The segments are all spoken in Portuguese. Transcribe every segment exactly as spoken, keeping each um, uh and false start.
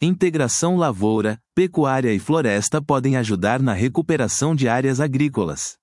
Integração lavoura, pecuária e floresta podem ajudar na recuperação de áreas agrícolas.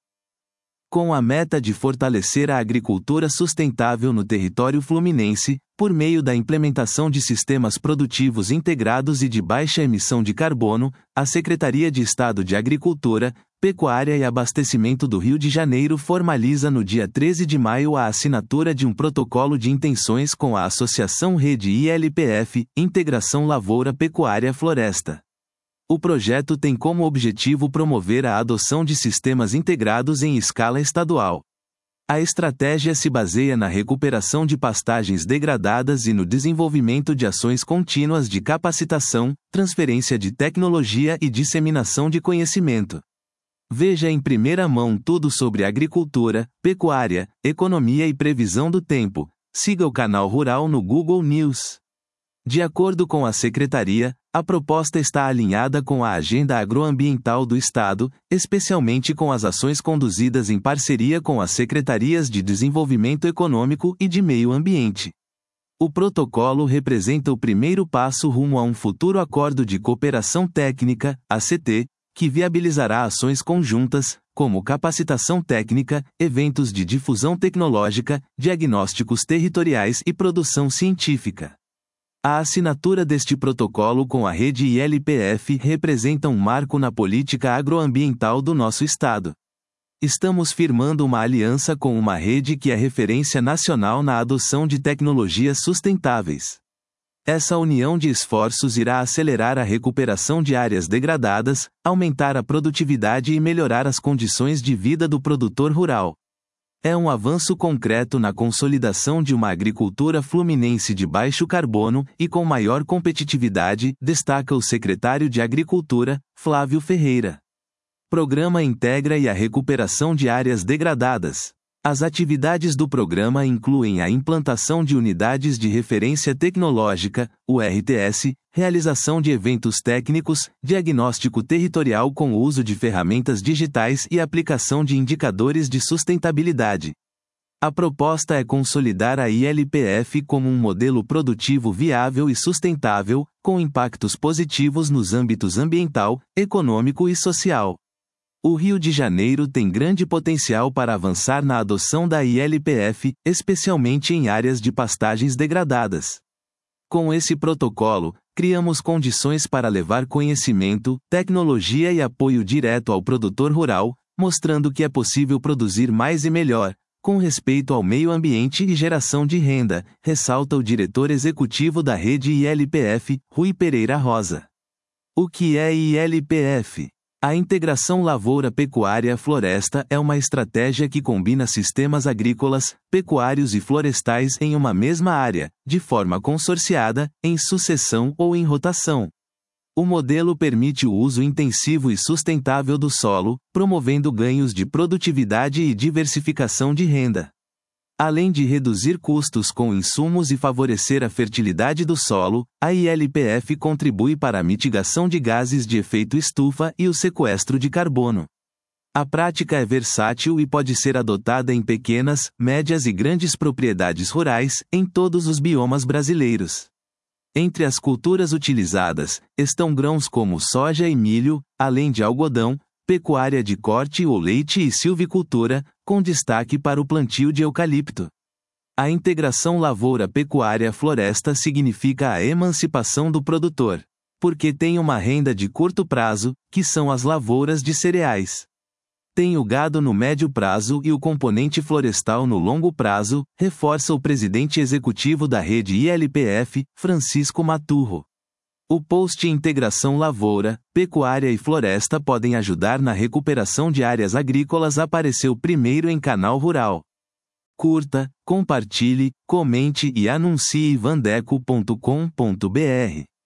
Com a meta de fortalecer a agricultura sustentável no território fluminense, por meio da implementação de sistemas produtivos integrados e de baixa emissão de carbono, a Secretaria de Estado de Agricultura, Pecuária e Abastecimento do Rio de Janeiro formaliza no dia treze de maio a assinatura de um protocolo de intenções com a Associação Rede I L P F, Integração Lavoura Pecuária Floresta. O projeto tem como objetivo promover a adoção de sistemas integrados em escala estadual. A estratégia se baseia na recuperação de pastagens degradadas e no desenvolvimento de ações contínuas de capacitação, transferência de tecnologia e disseminação de conhecimento. Veja em primeira mão tudo sobre agricultura, pecuária, economia e previsão do tempo. Siga o canal Rural no Google News. De acordo com a Secretaria, a proposta está alinhada com a Agenda Agroambiental do Estado, especialmente com as ações conduzidas em parceria com as Secretarias de Desenvolvimento Econômico e de Meio Ambiente. O protocolo representa o primeiro passo rumo a um futuro acordo de cooperação técnica, A C T, que viabilizará ações conjuntas, como capacitação técnica, eventos de difusão tecnológica, diagnósticos territoriais e produção científica. A assinatura deste protocolo com a rede I L P F representa um marco na política agroambiental do nosso estado. Estamos firmando uma aliança com uma rede que é referência nacional na adoção de tecnologias sustentáveis. Essa união de esforços irá acelerar a recuperação de áreas degradadas, aumentar a produtividade e melhorar as condições de vida do produtor rural. É um avanço concreto na consolidação de uma agricultura fluminense de baixo carbono e com maior competitividade, destaca o secretário de Agricultura, Flávio Ferreira. Programa integra e a recuperação de áreas degradadas. As atividades do programa incluem a implantação de unidades de referência tecnológica, U R T S, realização de eventos técnicos, diagnóstico territorial com o uso de ferramentas digitais e aplicação de indicadores de sustentabilidade. A proposta é consolidar a I L P F como um modelo produtivo viável e sustentável, com impactos positivos nos âmbitos ambiental, econômico e social. O Rio de Janeiro tem grande potencial para avançar na adoção da I L P F, especialmente em áreas de pastagens degradadas. Com esse protocolo, criamos condições para levar conhecimento, tecnologia e apoio direto ao produtor rural, mostrando que é possível produzir mais e melhor, com respeito ao meio ambiente e geração de renda, ressalta o diretor executivo da rede I L P F, Rui Pereira Rosa. O que é I L P F? A integração lavoura-pecuária-floresta é uma estratégia que combina sistemas agrícolas, pecuários e florestais em uma mesma área, de forma consorciada, em sucessão ou em rotação. O modelo permite o uso intensivo e sustentável do solo, promovendo ganhos de produtividade e diversificação de renda. Além de reduzir custos com insumos e favorecer a fertilidade do solo, a I L P F contribui para a mitigação de gases de efeito estufa e o sequestro de carbono. A prática é versátil e pode ser adotada em pequenas, médias e grandes propriedades rurais, em todos os biomas brasileiros. Entre as culturas utilizadas, estão grãos como soja e milho, além de algodão, pecuária de corte ou leite e silvicultura, com destaque para o plantio de eucalipto. A integração lavoura-pecuária-floresta significa a emancipação do produtor, porque tem uma renda de curto prazo, que são as lavouras de cereais. Tem o gado no médio prazo e o componente florestal no longo prazo, reforça o presidente executivo da rede I L P F, Francisco Maturro. O post Integração Lavoura, Pecuária e Floresta podem ajudar na recuperação de áreas agrícolas apareceu primeiro em Canal Rural. Curta, compartilhe, comente e anuncie vandeco ponto com ponto br.